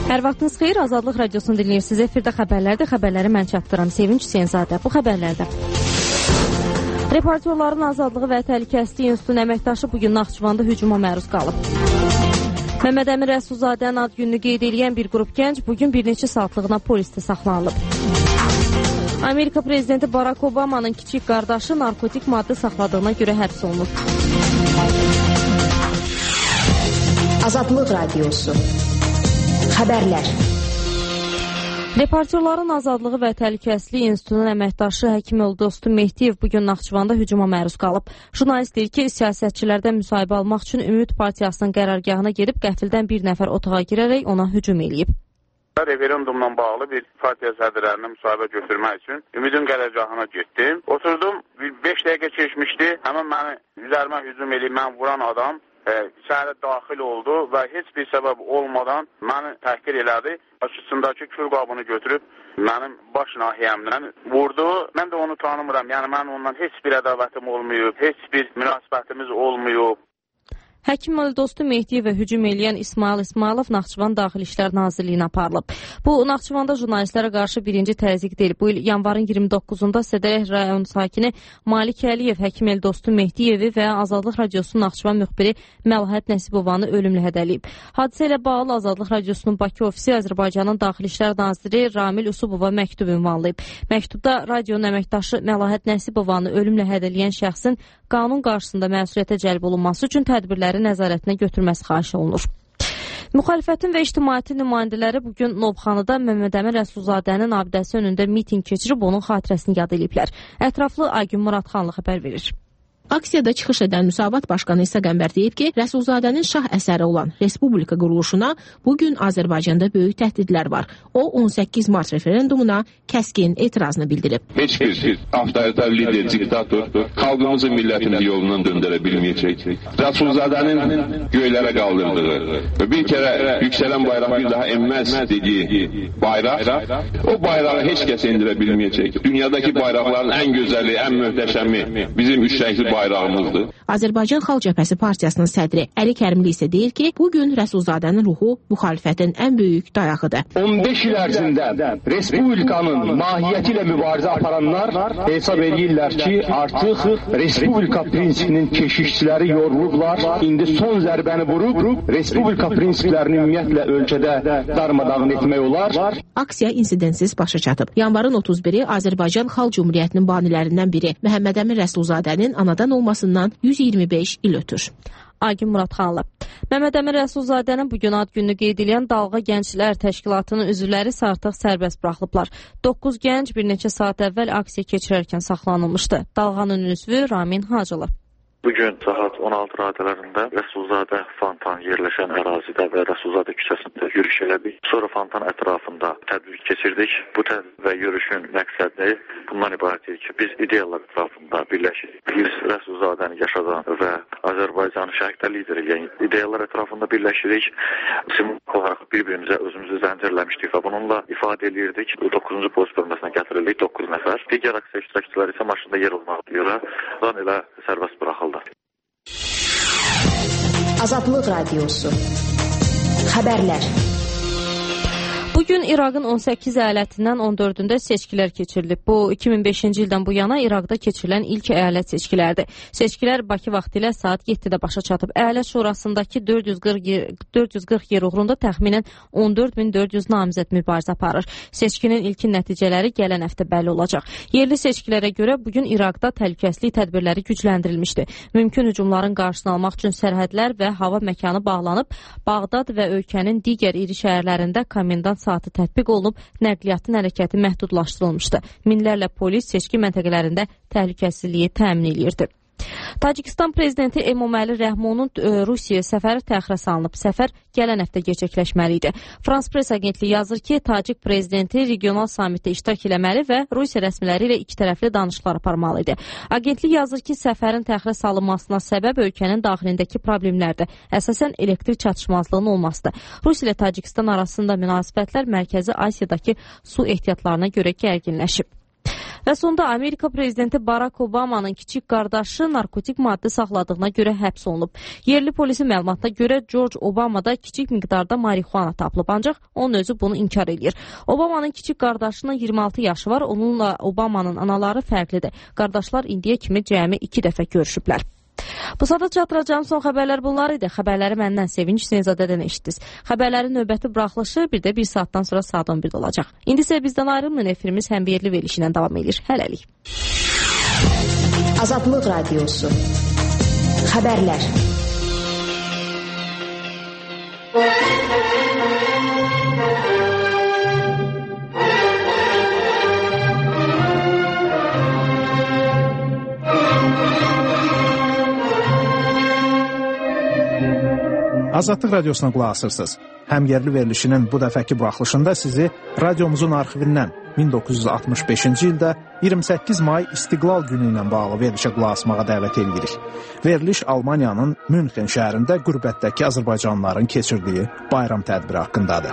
Hər vaxtınız xeyir, Azadlıq Radiosunu dinləyirsiniz. Efirdə xəbərlərdir. Xəbərləri mən çatdıram. Sevinç Hüseynzadə. Bu xəbərlərdə Reportyorların Azadlığı və Təhlükəsizlik İnstitutunun əməkdaşı bugün Naxçıvanda hücuma məruz qalıb. Məmməd Əmin Rəsulzadənin ad gününü qeyd edən bir qrup gənc bugün bir neçə saatlığına polisdə saxlanılıb. Amerika prezidenti Barack Obama'nın kiçik qardaşı narkotik maddə saxladığına görə həbs olunub. Azadlıq Radiosu. Xəbərlər. Reportyorların Azadlığı və Təhlükəsizlik İnstitutunun əməkdaşı Həkim Dostu Mehdiyev bugün Naxçıvanda hücuma məruz qalıb. Jurnalist deyir ki, siyasətçilərdən müsahibə almaq üçün Ümid Partiyasının qərargahına gedib qəfildən bir nəfər otağa girərək ona hücum eləyib. Referendumla bağlı bir partiya sədrlərinə müsahibə götürmək üçün Ümidin qərargahına getdim. Oturdum, 5 dəqiqə keçmişdi, həmin məni üzərimə hücum eləyib, mən vuran adam içəri daxil oldu və heç bir səbəb olmadan məni təhqir elədi. Açısındakı kül qabını götürüb mənim baş nahiyəmdən vurdu. Mən də onu tanımıram. Yəni mən ondan heç bir ədavətim olmayıb, heç bir münasibətimiz olmayıb. Həkim Dostu Mehdiyev və hücum eləyən İsmail İsmailov Naxçıvan Daxili İşlər Nazirliyinə aparılıb. Bu, Naxçıvanda jurnalistlərə qarşı birinci təzyiq deyil. Bu il yanvarın 29-da Sədərək rayon sakini Malik Əliyev Həkim Dostu Mehdiyevi və Azadlıq Radiosunun Naxçıvan müxbiri Məlahət Nəsibovanı ölümlə hədəliyib. Hadisə ilə bağlı Azadlıq Radiosunun Bakı ofisi Azərbaycanın Daxili İşlər Naziri Ramil Usubova məktub ünvanlayıb. Məktubda radionun əməkdaşı Məlahət Nəsibovanı ölümlə hədəliyən şəxsin qanun qarşısında məsuliyyətə cəlb olunması üçün tədbirləri nəzarətinə götürməsi xahiş olunur. Müxalifətin və ictimaiyyətin nümayəndələri bugün Novxanıda Məmməd Əmin Rəsulzadənin abidəsi önündə miting keçirib onun xatirəsini yad eləyiblər. Ətraflı Aygün Muradxanlı xəbər verir. Aksiyada çıxış edən Müsavat Başqanı İsa Qəmbər deyib ki, Rəsulzadənin şah əsəri olan Respublika quruluşuna bugün Azərbaycanda böyük təhdidlər var. O, 18 mart referendumuna kəskin etirazını bildirib. Heç bir avtoritar lider, diktator xalqımızı, millətimizi yolundan döndərə bilməyəcək. Rəsulzadənin göylərə qaldırdığı və bir kərə yüksələn bayraq bir daha enməz dediyi bayraq, o bayrağı heç kəs endirə bilməyəcək. Dünyadakı bayraqların ən gözəli, ən möhtəşəmi bizim üç rəngli bayraqlardır. Azərbaycan Xalq Cəbhəsi Partiyasının sədri Əli Kərimli isə deyir ki, bugün Rəsulzadənin ruhu müxalifətin ən böyük dayağıdır. 15 il ərzində Respublikanın mahiyyəti ilə mübarizə aparanlar hesab edirlər ki, artıq Respublika prinsipinin keşişçiləri yorulublar. İndi son zərbəni vurub Respublika prinsiplərini ümumiyyətlə ölkədə darmadağın etmək olar. Aksiya insidentsiz başa çatıb. Yanvarın 31-i Azərbaycan Xalq Cümhuriyyətinin banilərindən biri Məhəmməd Əmin Rəsulzadənin anadan olmasından 125 il ötür. Aygün Muradxanlı. Məmməd Əmin Rəsulzadənin bugün ad gününü qeyd edən Dalğa Gənclər Təşkilatının üzvləri artıq sərbəst buraxılıblar. 9 gənc bir neçə saat əvvəl aksiya keçirərkən saxlanılmışdı. Dalğanın üzvü Ramin Hacılı. Bugün saat 16 radələrində Rəsulzadə fontan yerləşən ərazidə və Rəsulzadə küçəsində yürüyüş elədik. Sonra fontan ətrafında tədbir keçirdik. Bu tədbir və yürüyüşün məqsədi bundan ibarət ki, biz ideyalar ətrafında birləşirik. Biz Rəsulzadəni yaşadan və Azərbaycanın şəhidlər lideri eləyən ideyalar ətrafında birləşirik. Simbolik olaraq bir-birimizə özümüzü zəncirləmişdik və bununla ifadə edirdik. 9-cu polis bölməsinə gətirildik 9 nəfər. Digər aksiya iştirakçıları isə maşında yer olmağı görə elə sərbəst buraxıldı. Azadlıq Radiosu. Xəbərlər. Bugün İraqın 18 əyalətindən 14-ündə seçkilər keçirilib. Bu, 2005-ci ildən bu yana İraqda keçirilən ilk əyalət seçkilərdir. Seçkilər Bakı vaxtı ilə saat 7-də başa çatıb. Əyalət şurasındakı 440 yer uğrunda təxminən 14.400 namizəd mübarizə aparır. Seçkinin ilkin nəticələri gələn həftə bəlli olacaq. Yerli seçkilərə görə bugün İraqda təhlükəsizlik tədbirləri gücləndirilmişdi. Mümkün hücumların qarşısını almaq üçün sərhədlər və hava məkanı bağlanıb. Bağdad və ölkənin digər iri şəhərlərində komendant saatı tətbiq olunub, nəqliyyatın hərəkəti məhdudlaşdırılmışdı. Minlərlə polis seçki məntəqələrində təhlükəsizliyi təmin edirdi. Tacikistan prezidenti Emomali Rəhmonun Rusiyaya səfəri təxirə salınıb. Səfər gələn həftə gerçəkləşməli idi. Frans Press agentliyi yazır ki, Tacik prezidenti regional samitdə iştirak eləməli və Rusiya rəsmiləri ilə iki tərəfli danışıqlar aparmalı idi. Agentlik yazır ki, səfərin təxirə salınmasına səbəb ölkənin daxilindəki problemlərdir. Əsasən elektrik çatışmazlığının olmasıdır. Rusiya ilə Tacikistan arasında münasibətlər Mərkəzi Asiyadakı su ehtiyatlarına görə gərginləşib. Və sonda Amerika prezidenti Barack Obama'nın kiçik qardaşı narkotik maddə saxladığına görə həbs olunub. Yerli polisin məlumatına görə George Obama'da kiçik miqdarda marihuana tapılıb, ancaq onun özü bunu inkar edir. Obama'nın kiçik qardaşının 26 yaşı var, onunla Obama'nın anaları fərqlidir. Qardaşlar indiyə kimi cəmi 2 dəfə görüşüblər. Bu saata çatdıracağım son xəbərlər bunlar idi. Xəbərləri məndən Sevinç Hüseynzadədən eşitdiniz. Xəbərlərin növbəti buraxılışı bir də 1 saatdan sonra saat 11'də olacaq. İndi isə bizdən ayrılmayın, efirimiz həm yerli verilişi ilə davam edir. Hələlik. Azadlıq Radiosu. Xəbərlər. Azadlıq Radiosuna qulaq asırsınız. Həm yerli verilişinin bu dəfəki buraxılışında sizi radiomuzun arxivindən 1965-ci ildə 28 may İstiqlal günü ilə bağlı verilişə qulaq asmağa dəvət edirik. Veriliş Almaniyanın Münxen şəhərində qürbətdəki azərbaycanlıların keçirdiyi bayram tədbiri haqqındadır.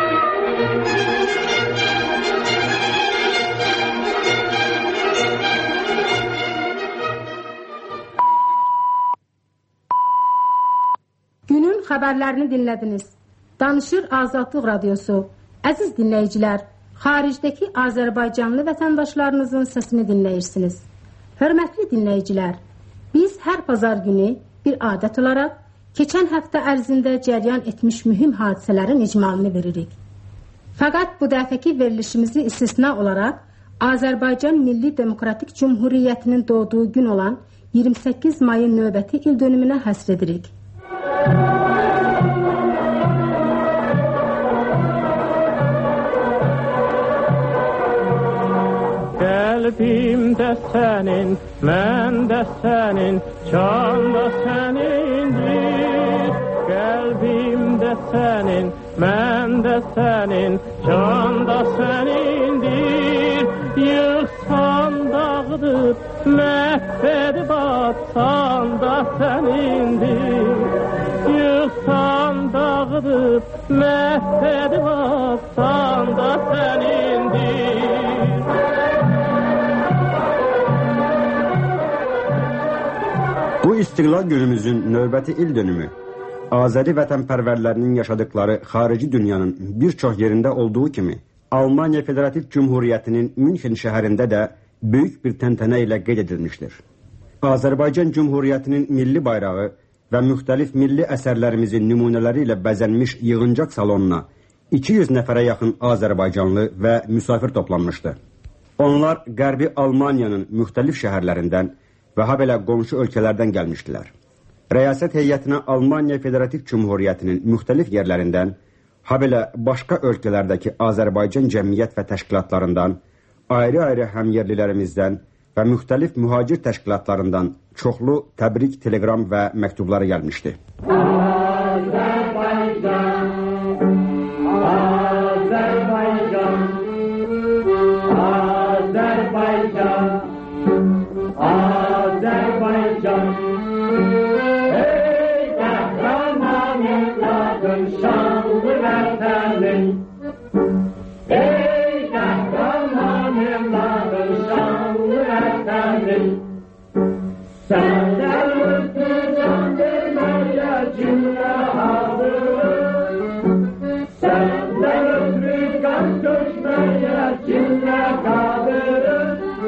Günün xəbərlərini dinlədiniz. Danışır Azadlıq Radiosu. Əziz dinləyicilər, xaricdəki Azərbaycanlı vətəndaşlarınızın səsini dinləyirsiniz. Hörmətli dinləyicilər, biz hər bazar günü bir adət olaraq keçən həftə ərzində cəryan etmiş mühüm hadisələrin icmalını veririk. Fəqət bu dəfəki verilişimizi istisna olaraq Azərbaycan Milli Demokratik Cumhuriyyətinin doğduğu gün olan 28 mayın növbəti il dönümünə həsr edirik. Qəlbimdə sənin, məndə sənin, can da sənindir. Qəlbimdə sənin, məndə sənin, can da sənindir. Yıxsan dağıdıb, məhv edib atsan da sənindir. Yıxsan dağıdıb, məhv edib atsan da sənindir. Bu İstiqlal günümüzün növbəti il dönümü Azəri vətənpərvərlərinin yaşadıkları xarici dünyanın bir çox yerində olduğu kimi Almaniya Federativ Cumhuriyyətinin Münxen şəhərində də böyük bir təntənə ilə qeyd edilmişdir. Azərbaycan Cumhuriyyətinin milli bayrağı və müxtəlif milli əsərlərimizin nümunələri ilə bəzənmiş yığıncaq salonuna 200 nəfərə yaxın Azərbaycanlı və müsafir toplanmışdı. Onlar Qərbi Almaniyanın müxtəlif şəhərlərindən və habelə qonşu ölkələrdən gəlmişdilər. Rəyasət heyətinə Almaniya Federativ Cumhuriyyətinin müxtəlif yerlərindən, habelə başqa ölkələrdəki Azərbaycan cəmiyyət və təşkilatlarından, ayrı-ayrı həmyerlilərimizdən və müxtəlif mühacir təşkilatlarından çoxlu təbrik, telegram və məktubları gəlmişdi. Azərbaycan, Azərbaycan, Azərbaycan, Azərbaycan, ey qəhrəman evladım şanlı vətənin, ey qəhrəman evladım şanlı vətənin, səndən ötü can verməyə cümlə hazırım, səndən ötü qan döşməyə cümlə qadırım,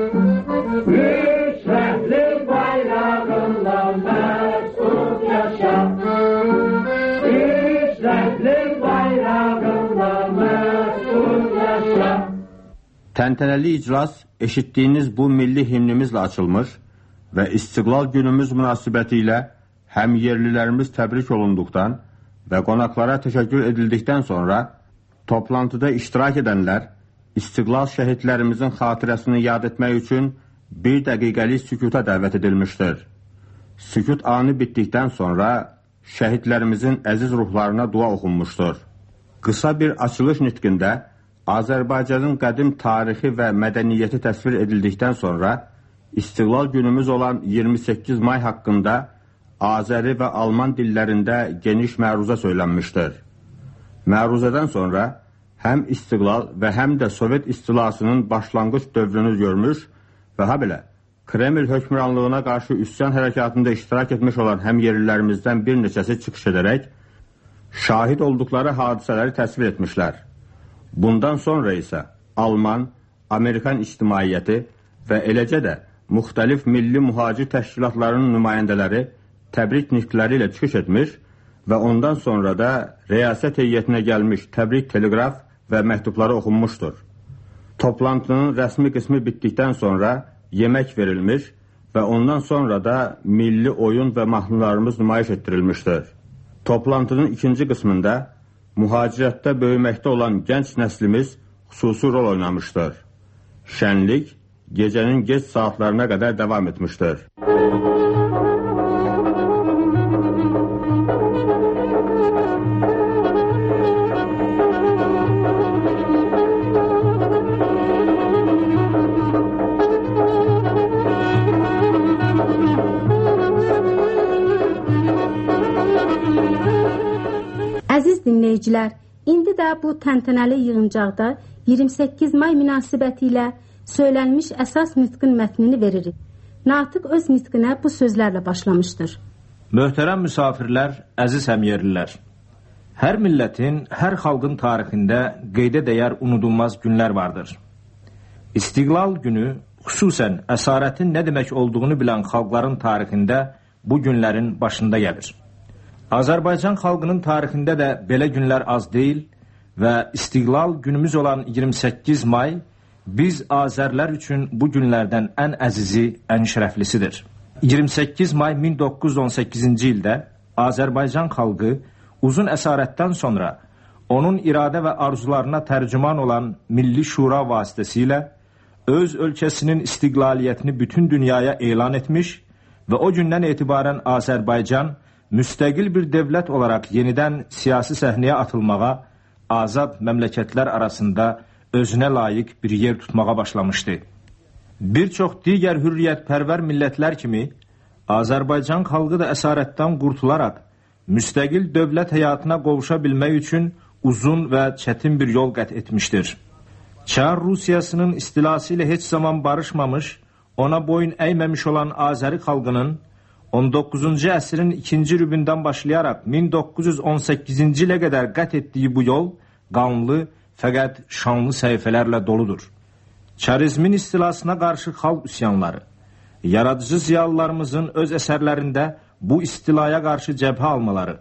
Təntənəli iclas eşitdiyiniz bu milli himnimizlə açılmış və İstiqlal günümüz münasibəti ilə həm yerlilərimiz təbrik olunduqdan və qonaqlara təşəkkür edildikdən sonra toplantıda iştirak edənlər İstiqlal şəhidlərimizin xatirəsini yad etmək üçün 1 dəqiqəlik sükuta dəvət edilmişdir. Sükut anı bitdikdən sonra şəhidlərimizin əziz ruhlarına dua oxunmuşdur. Qısa bir açılış nitqində Azərbaycanın qədim tarixi və mədəniyyəti təsvir edildikdən sonra İstiqlal günümüz olan 28 may haqqında Azəri və Alman dillərində geniş məruzə söylənmişdir. Məruzədən sonra həm istiqlal və həm də Sovet istilasının başlanğıc dövrünü görmüş və habelə Kreml hökmranlığına qarşı üsyan hərəkatında iştirak etmiş olan həmyerlilərimizdən bir neçəsi çıxış edərək şahid olduqları hadisələri təsvir etmişlər. Bundan sonra isə Alman, Amerikan ictimaiyyəti və eləcə də müxtəlif milli mühacir təşkilatlarının nümayəndələri təbrik nitqləri ilə çıxış etmiş və ondan sonra da rəyasət heyətinə gəlmiş təbrik teleqraf və məktubları oxunmuşdur. Toplantının rəsmi qismi bitdikdən sonra yemək verilmiş və ondan sonra da milli oyun və mahnılarımız nümayiş etdirilmişdir. Toplantının ikinci qismində mühacirətdə böyüməkdə olan gənc nəslimiz xüsusi rol oynamışdır. Şənlik gecənin gec saatlarına qədər davam etmişdir. Əziz dinləyicilər, indi də bu təntənəli yığıncaqda 28 may münasibəti ilə söylənmiş əsas nitqin mətnini veririk. Natiq öz nitqinə bu sözlərlə başlamışdır. Möhtərəm müsafirlər, əziz həmyerlilər. Hər millətin, hər xalqın tarixində qeydə dəyər unudulmaz günlər vardır. İstiqlal günü xüsusən əsarətin nə demək olduğunu bilən xalqların tarixində bu günlərin başında gəlir. Azərbaycan xalqının tarixində də belə günlər az deyil və istiqlal günümüz olan 28 may biz Azərlər üçün bu günlərdən ən əzizi, ən şərəflisidir. 28 may 1918-ci ildə Azərbaycan xalqı uzun əsarətdən sonra onun iradə və arzularına tərcüman olan Milli Şura vasitəsilə öz ölkəsinin istiqlaliyyətini bütün dünyaya elan etmiş və o gündən etibarən Azərbaycan müstəqil bir dövlət olaraq yenidən siyasi səhnəyə atılmağa, azad məmləkətlər arasında özünə layiq bir yer tutmağa başlamışdı. Bir çox digər hürriyyətpərvər millətlər kimi Azərbaycan xalqı da əsarətdən qurtularaq müstəqil dövlət həyatına qovuşa bilmək üçün uzun və çətin bir yol qət etmişdir. Çar Rusiyasının istilası ilə heç zaman barışmamış, ona boyun əyməmiş olan Azəri xalqının 19-cu əsrin ikinci rübündən başlayaraq 1918-ci ilə qədər qət etdiyi bu yol qanlı, fəqət şanlı səhifələrlə doludur. Çarizmin istilasına qarşı xalq üsyanları, yaradıcı ziyalılarımızın öz əsərlərində bu istilaya qarşı cəbhə almaları,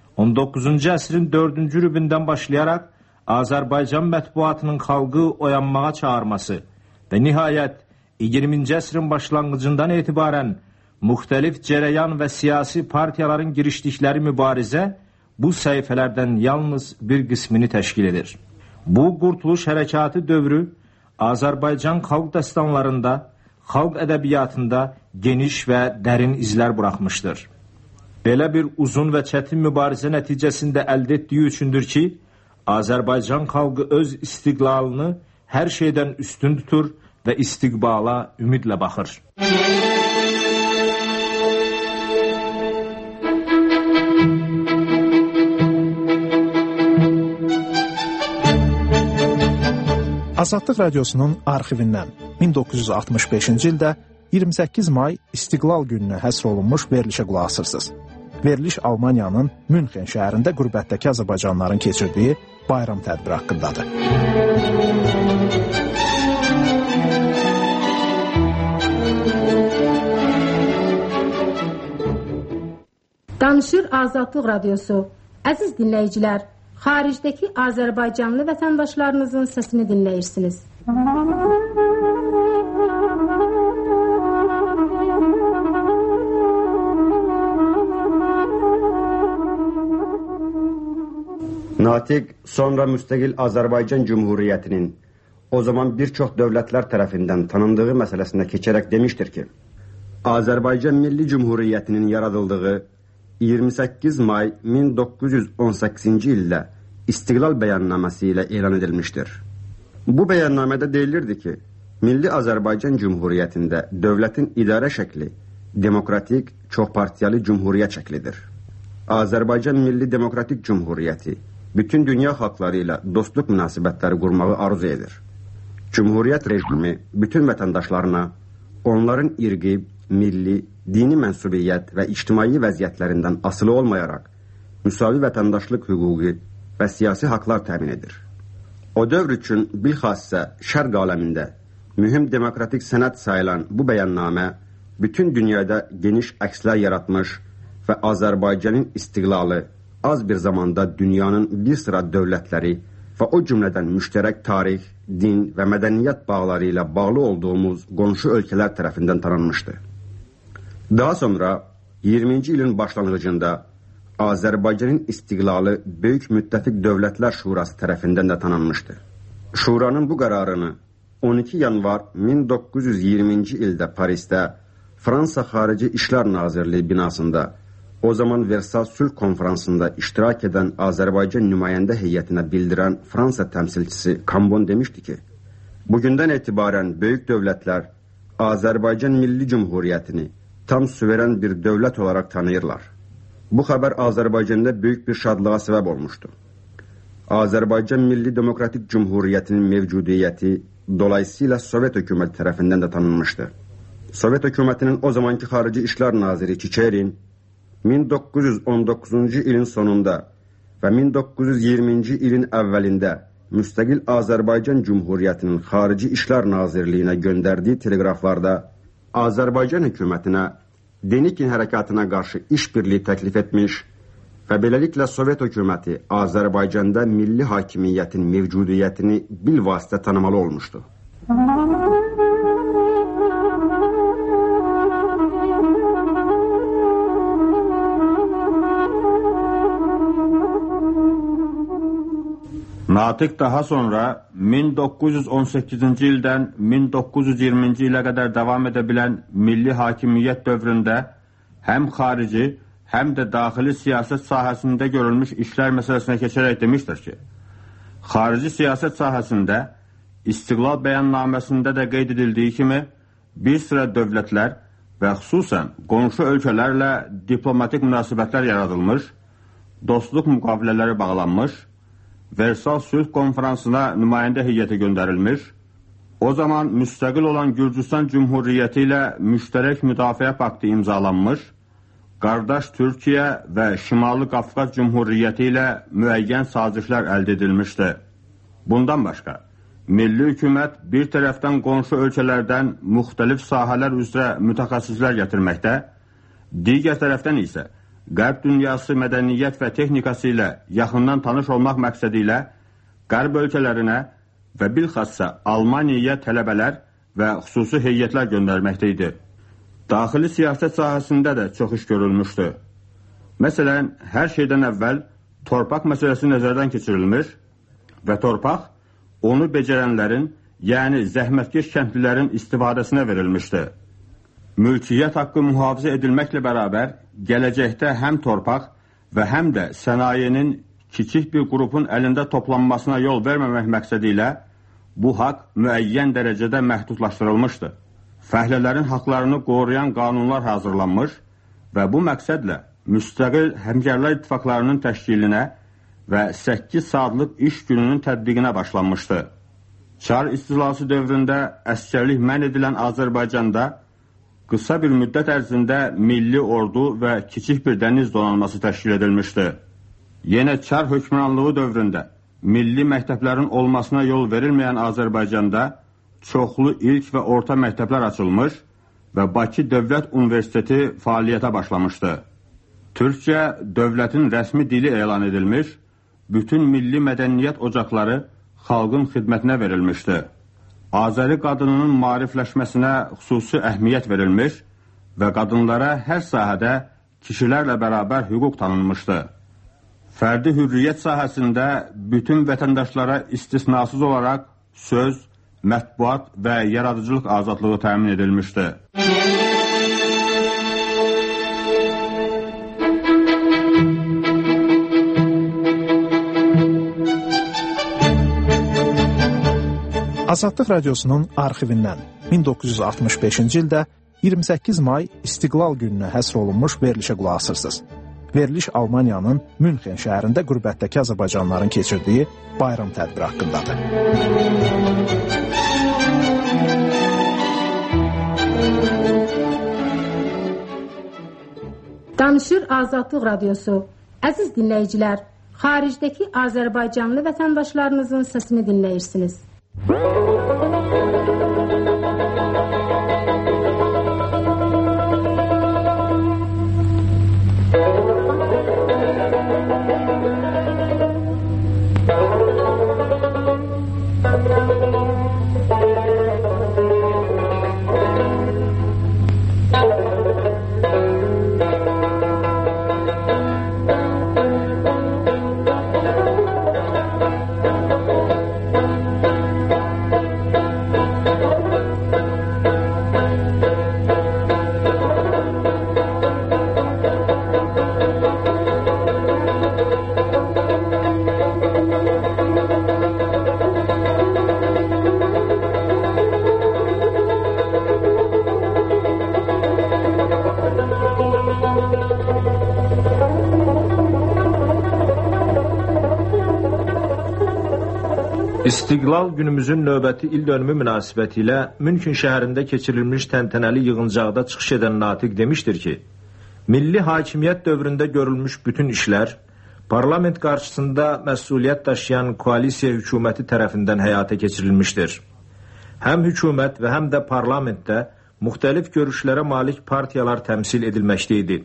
19-cu əsrin 4-cü rübündən başlayaraq Azərbaycan mətbuatının xalqı oyanmağa çağırması və nihayət 20-ci əsrin başlanğıcından etibarən müxtəlif cərəyan və siyasi partiyaların girişdikləri mübarizə bu səhifələrdən yalnız bir qismini təşkil edir. Bu qurtuluş hərəkatı dövrü Azərbaycan xalq dastanlarında, xalq ədəbiyyatında geniş və dərin izlər buraxmışdır. Belə bir uzun və çətin mübarizə nəticəsində əldə etdiyi üçündür ki, Azərbaycan xalqı öz istiqlalını hər şeydən üstün tutur və istiqbala ümidlə baxır. Azadlıq Radiosunun arxivindən 1965-ci ildə 28 may İstiqlal gününə həsr olunmuş verilişə qulaq asırsınız. Veriliş Almaniyanın Münxen şəhərində qürbətdəki azərbaycanlıların keçirdiyi bayram tədbiri haqqındadır. Danışır Azadlıq Radiosu. Əziz dinləyicilər, xaricdəki Azərbaycanlı vətəndaşlarınızın səsini dinləyirsiniz. Natiq sonra müstəqil Azərbaycan Cümhuriyyətinin o zaman bir çox dövlətlər tərəfindən tanındığı məsələsində keçərək demişdir ki, Azərbaycan Milli Cümhuriyyətinin yaradıldığı 28 may 1918-ci ildə İstiqlal bəyannaməsi ilə elan edilmişdir. Bu bəyannamədə deyilirdi ki, Milli Azərbaycan Cümhuriyyətində dövlətin idarə şəkli demokratik, çoxpartiyalı cümhuriyyət şəklidir. Azərbaycan Milli Demokratik Cümhuriyyəti bütün dünya xalqları ilə dostluq münasibətləri qurmağı arzu edir. Cümhuriyyət rejimi bütün vətəndaşlarına onların irqi, milli, dini mənsubiyyət və ictimai vəziyyətlərindən asılı olmayaraq müsavi vətəndaşlıq hüququ və siyasi haqlar təmin edir. O dövr üçün bilxasə şərq aləmində mühüm demokratik sənəd sayılan bu bəyannamə bütün dünyada geniş əkslər yaratmış və Azərbaycanın istiqlalı az bir zamanda dünyanın bir sıra dövlətləri və o cümlədən müştərək tarix, din və mədəniyyət bağları ilə bağlı olduğumuz qonşu ölkələr tərəfindən tanınmışdı. Daha sonra 20-ci ilin başlanğıcında Azərbaycanın istiqlalı Böyük Müttəfiq Dövlətlər Şurası tərəfindən də tanınmışdı. Şuranın bu qərarını 12 yanvar 1920-ci ildə Parisdə Fransa Xarici İşlər Nazirliyi binasında o zaman Versal Sülh Konferansında iştirak edən Azərbaycan nümayəndə heyətinə bildirən Fransa təmsilçisi Kambon demişdi ki, bugündən etibarən böyük dövlətlər Azərbaycan Milli Cumhuriyyətini tam süveren bir dövlət olaraq tanıyırlar. Bu xəbər Azərbaycanda böyük bir şadlığa səbəb olmuşdu. Azərbaycan Milli Demokratik Cumhuriyyətinin mevcudiyyəti dolayısıyla Sovet hökuməti tərəfindən də tanınmışdı. Sovet hökumətinin o zamanki Xarici İşlər Naziri Çiçerin 1919-cu ilin sonunda və 1920-ci ilin əvvəlində müstəqil Azərbaycan Cumhuriyyətinin Xarici İşlər Nazirliyinə göndərdiyi teleqraflarda Azərbaycan hökumətinə Denikin hərəkatına qarşı işbirliyi təklif etmiş və beləliklə Sovet hökuməti Azərbaycanda milli hakimiyyətin mevcudiyyətini bilvasitə tanımalı olmuşdu. Natiq daha sonra 1918-ci ildən 1920-ci ilə qədər davam edə bilən milli hakimiyyət dövründə həm xarici, həm də daxili siyasət sahəsində görülmüş işlər məsələsinə keçərək demişdir ki, xarici siyasət sahəsində İstiqlal bəyannaməsində də qeyd edildiyi kimi bir sıra dövlətlər və xüsusən qonşu ölkələrlə diplomatik münasibətlər yaradılmış, dostluq müqavilələri bağlanmış, Versal Sülh Konferansına nümayəndə heyəti göndərilmiş, o zaman müstəqil olan Gürcüstan Cumhuriyyəti ilə müştərək müdafiə paktı imzalanmış, qardaş Türkiyə və Şimali Qafqaz Cumhuriyyəti ilə müəyyən sazişlər əldə edilmişdi. Bundan başqa, milli hükümət bir tərəfdən qonşu ölkələrdən müxtəlif sahələr üzrə mütəxəssislər gətirməkdə, digər tərəfdən isə Qərb dünyası mədəniyyət və texnikası ilə yaxından tanış olmaq məqsədi ilə Qərb ölkələrinə və bilxassa Almaniyaya tələbələr və xüsusi heyətlər göndərməkdə idi. Daxili siyasət sahəsində də çox iş görülmüşdü. Məsələn, hər şeydən əvvəl torpaq məsələsi nəzərdən keçirilmiş və torpaq onu becərənlərin, yəni zəhmətkeş kəndlilərin istifadəsinə verilmişdi. Mülkiyyət haqqı mühafizə edilməklə bərabər, gələcəkdə həm torpaq və həm də sənayenin kiçik bir qrupun əlində toplanmasına yol verməmək məqsədi ilə bu haqq müəyyən dərəcədə məhdudlaşdırılmışdı. Fəhlələrin haqlarını qoruyan qanunlar hazırlanmış və bu məqsədlə müstəqil həmkarlar ittifaqlarının təşkilinə və 8 saatlıq iş gününün tətbiqinə başlanmışdı. Çar istilası dövründə əskərlik mən edilən Azərbaycanda qısa bir müddət ərzində milli ordu və kiçik bir dəniz donanması təşkil edilmişdi. Yenə Çar hökmranlığı dövründə milli məktəblərin olmasına yol verilməyən Azərbaycanda çoxlu ilk və orta məktəblər açılmış və Bakı Dövlət Universiteti fəaliyyətə başlamışdı. Türkcə dövlətin rəsmi dili elan edilmiş, bütün milli mədəniyyət ocaqları xalqın xidmətinə verilmişdi. Azəri qadınının maarifləşməsinə xüsusi əhmiyyət verilmiş və qadınlara hər sahədə kişilərlə bərabər hüquq tanınmışdı. Fərdi hürriyyət sahəsində bütün vətəndaşlara istisnasız olaraq söz, mətbuat və yaradıcılıq azadlığı təmin edilmişdi. Azadlıq Radiosunun arxivindən 1965-ci ildə 28 may İstiqlal gününə həsr olunmuş verilişə qulaq asırsınız. Veriliş Almaniyanın Münxen şəhərində qürbətdəki azərbaycanlıların keçirdiyi bayram tədbiri haqqındadır. Danışır Azadlıq Radiosu. Əziz dinləyicilər, xaricdəki Azərbaycanlı vətəndaşlarınızın səsini dinləyirsiniz. İstiqlal günümüzün növbəti il dönümü münasibətilə Münxen şəhərində keçirilmiş təntənəli yığıncaqda çıxış edən natiq demişdir ki, milli hakimiyyət dövründə görülmüş bütün işlər parlament qarşısında məsuliyyət daşıyan koalisiya hökuməti tərəfindən həyata keçirilmişdir. Həm hökumət və həm də parlamentdə müxtəlif görüşlərə malik partiyalar təmsil edilməkdə idi.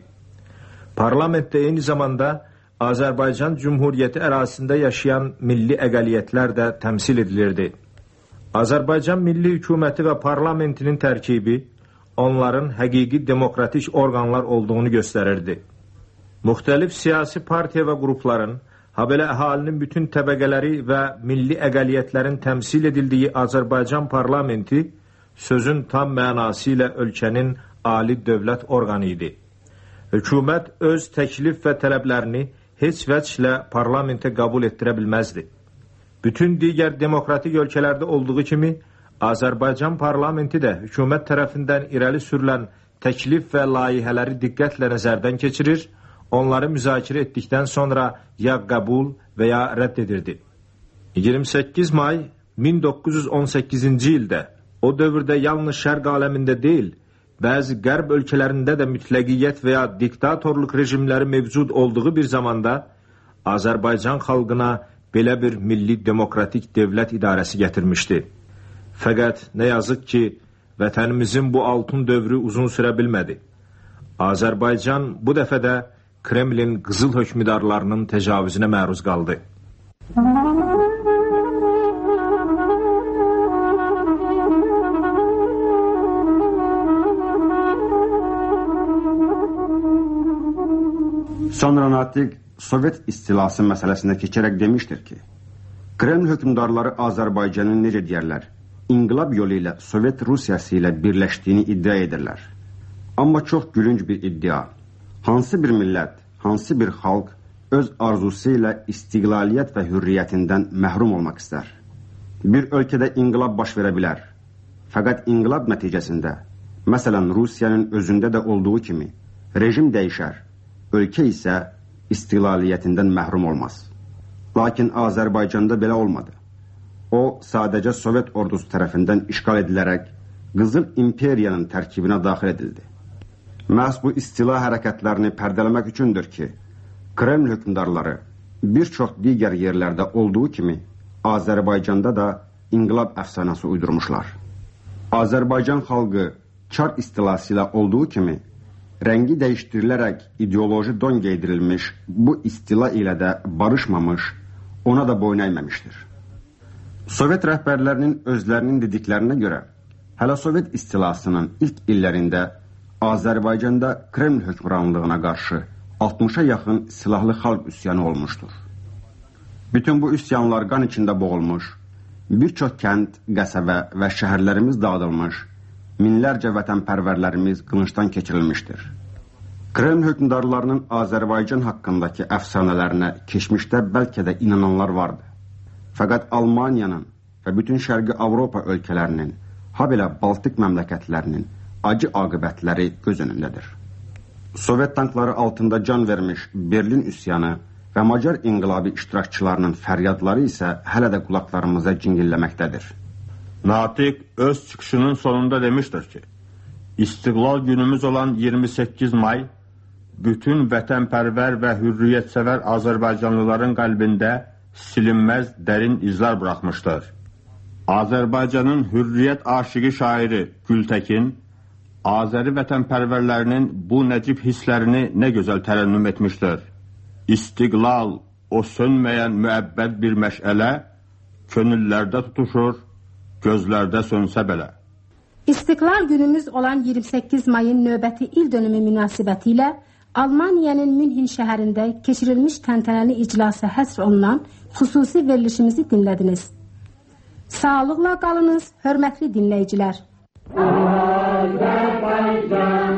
Parlamentdə eyni zamanda Azərbaycan Cümhuriyyəti ərazisində yaşayan milli əqəliyyətlər də təmsil edilirdi. Azərbaycan Milli Hökuməti və parlamentinin tərkibi onların həqiqi demokratik orqanlar olduğunu göstərirdi. Müxtəlif siyasi partiya və qrupların, habelə əhalinin bütün təbəqələri və milli əqəliyyətlərin təmsil edildiyi Azərbaycan parlamenti sözün tam mənası ilə ölkənin ali dövlət orqanı idi. Hökumət öz təklif və tələblərini heç vəclə parlamentə qəbul etdirə bilməzdi. Bütün digər demokratik ölkələrdə olduğu kimi, Azərbaycan parlamenti də hökumət tərəfindən irəli sürülən təklif və layihələri diqqətlə nəzərdən keçirir, onları müzakirə etdikdən sonra ya qəbul və ya rədd edirdi. 28 may 1918-ci ildə, o dövrdə yalnız şərq aləmində deyil, bəzi qərb ölkələrində də mütləqiyyət və ya diktatorluq rejimləri mövcud olduğu bir zamanda Azərbaycan xalqına belə bir milli demokratik dövlət idarəsi gətirmişdi. Fəqət nə yazıq ki, vətənimizin bu altın dövrü uzun sürə bilmədi. Azərbaycan bu dəfə də Kremlin qızıl hökmdarlarının təcavüzünə məruz qaldı. Sonra natiq Sovet istilası məsələsində keçərək demişdir ki, Kreml hökmdarları Azərbaycanın necə deyərlər, inqilab yolu ilə Sovet Rusiyası ilə birləşdiyini iddia edirlər. Amma çox gülünc bir iddia. Hansı bir millət, hansı bir xalq öz arzusu ilə istiqlaliyyət və hürriyyətindən məhrum olmaq istər. Bir ölkədə inqilab baş verə bilər. Fəqət inqilab nəticəsində, məsələn Rusiyanın özündə də olduğu kimi, rejim dəyişər, ölkə isə istiqlaliyyətindən məhrum olmaz. Lakin Azərbaycanda belə olmadı. O, sadəcə Sovet ordusu tərəfindən işğal edilərək Qızıl İmperiyanın tərkibinə daxil edildi. Məhz bu istila hərəkətlərini pərdələmək üçündür ki, Kreml hökmdarları bir çox digər yerlərdə olduğu kimi Azərbaycanda da inqilab əfsanəsi uydurmuşlar. Azərbaycan xalqı Çar istilası ilə olduğu kimi rəngi dəyişdirilərək ideoloji don geydirilmiş, bu istila ilə də barışmamış, ona da boyun əyməmişdir. Sovet rəhbərlərinin özlərinin dediklərinə görə, hələ Sovet istilasının ilk illərində Azərbaycanda Kreml hökmranlığına qarşı 60-a yaxın silahlı xalq üsyanı olmuşdur. Bütün bu üsyanlar qan içində boğulmuş, bir çox kənd, qəsəbə və şəhərlərimiz dağıdılmış, minlərcə vətənpərvərlərimiz qılıncdan keçirilmişdir. Kreml hökmdarlarının Azərbaycan haqqındakı əfsanələrinə keçmişdə bəlkə də inananlar vardı. Fəqət Almaniyanın və bütün Şərqi Avropa ölkələrinin, habelə Baltik məmləkətlərinin acı aqibətləri göz önündədir. Sovet tankları altında can vermiş Berlin üsyanı və Macar inqilabi iştirakçılarının fəryadları isə hələ də qulaqlarımıza cingilləməkdədir. Natiq öz çıxışının sonunda demişdir ki, İstiqlal günümüz olan 28 may bütün vətənpərvər və hürriyyətsevər Azərbaycanlıların qəlbində silinməz dərin izlər bırakmışdır. Azərbaycanın hürriyyət aşıqı şairi Gültekin, Azəri vətənpərvərlərinin bu nəcib hisslərini nə gözəl tərənnüm etmişdir. İstiqlal, o sönməyən müəbbəd bir məşələ, könüllərdə tutuşur, gözlərdə sönsə belə. İstiqlal günümüz olan 28 mayın növbəti il dönümü münasibətilə Almaniyanın Münhin şəhərində keçirilmiş təntənəli iclasa həsr olunan xüsusi verilişimizi dinlədiniz. Sağlıqla qalınız, hörmətli dinləyicilər. Azərbaycan,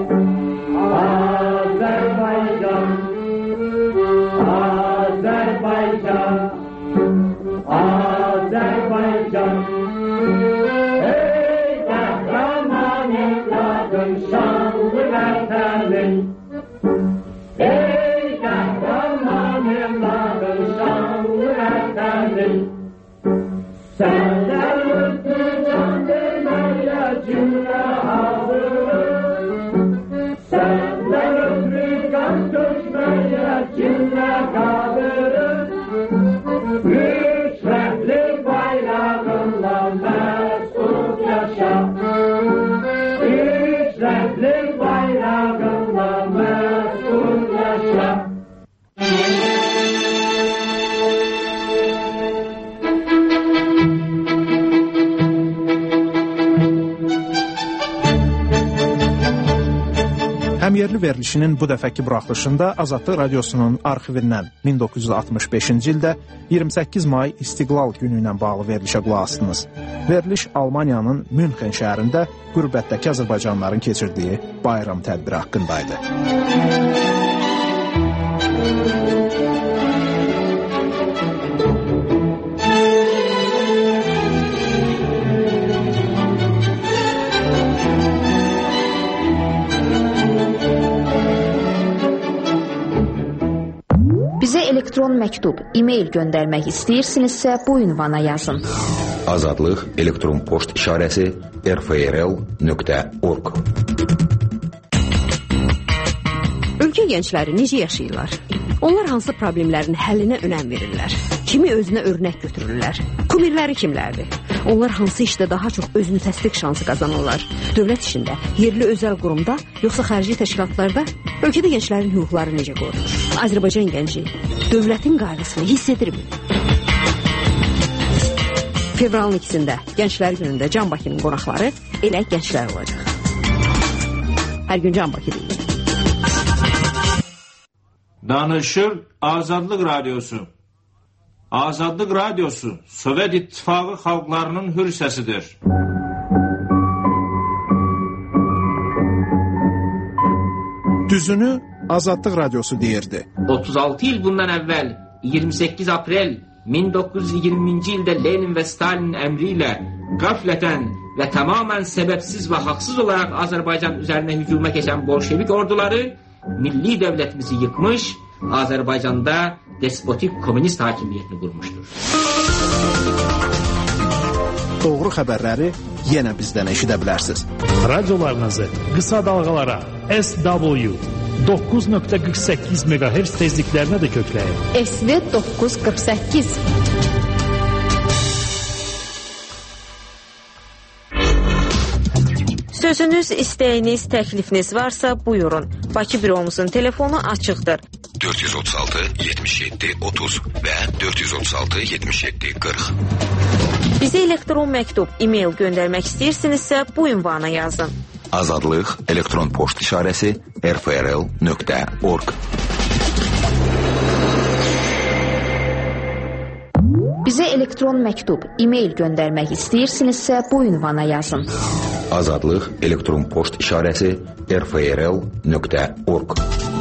Azərbaycan, Azərbaycan, Azərbaycan. Ey qəhrəman evladım, şanlı vətənim. Ey qəhrəman evladım, şanlı vətənim. Səndən ötü can verməyə cümlə hazırım. Səndən ötü qan tökməyə cümlə qadırım. Üç rəhli bayrağınla məsud yaşa. Üç rəhli bayrağınla məsud yaşa. Həmyerli verilişinin bu dəfəki buraxılışında Azadlıq Radiosunun arxivindən 1965-ci ildə 28 may İstiqlal günü ilə bağlı verilişə qulaq asdınız. Veriliş Almaniyanın Münxen şəhərində qürbətdəki azərbaycanlıların keçirdiyi bayram tədbiri haqqındaydı. Bizə elektron məktub, e-mail göndərmək istəyirsinizsə bu ünvana yazın. Azadlıq elektron poçt işarəsi rfrl.org. Ölkə gəncləri necə yaşayırlar? Onlar hansı problemlərin həllinə önəm verirlər? Kimi özünə örnək götürürlər? Kumirləri kimlərdir? Onlar hansı işdə daha çox özünü təsdiq şansı qazanırlar? Dövlət işində, yerli özəl qurumda, yoxsa xarici təşkilatlarda? Ölkədə gənclərin hüquqları necə qorunur? Azərbaycan gənci dövlətin qayğısını hiss edirmi? Fevralın 2-sində Gənclər günündə Can Bakının qonaqları elə gənclər olacaq. Hər gün Can Bakı deyil. Danışır Azadlıq Radyosu. Azadlıq Radyosu Sovet İttifaqı xalqlarının hür səsidir. Düzünü Azadlıq Radyosu deyirdi. 36 il bundan əvvəl 28 aprel 1920-ci ildə Lenin və Stalinin əmri ilə qaflətən və tamamən səbəbsiz və haqsız olaraq Azərbaycan üzərinə hücuma keçən bolşevik orduları milli dövlətimizi yıkmış, Azərbaycanda despotik komünist hakimiyyətini qurmuşdur. Doğru xəbərləri yenə bizdən eşidə bilərsiniz. Radiolarınızı qısa dalğalara SW 9.48 MHz tezliklərinə də kökləyin. SV 948. Sözünüz, istəyiniz, təklifiniz varsa buyurun. Bakı büromuzun telefonu açıqdır. 436 77 30 və 436 77 40. Bizə elektron məktub, e-mail göndərmək istəyirsinizsə bu ünvana yazın. Azadlıq elektron poçt işarəsi rfrl.org. Bizə elektron məktub, e-mail göndərmək istəyirsinizsə bu ünvana yazın. Azadlıq elektron poçt işarəsi rfrl.org.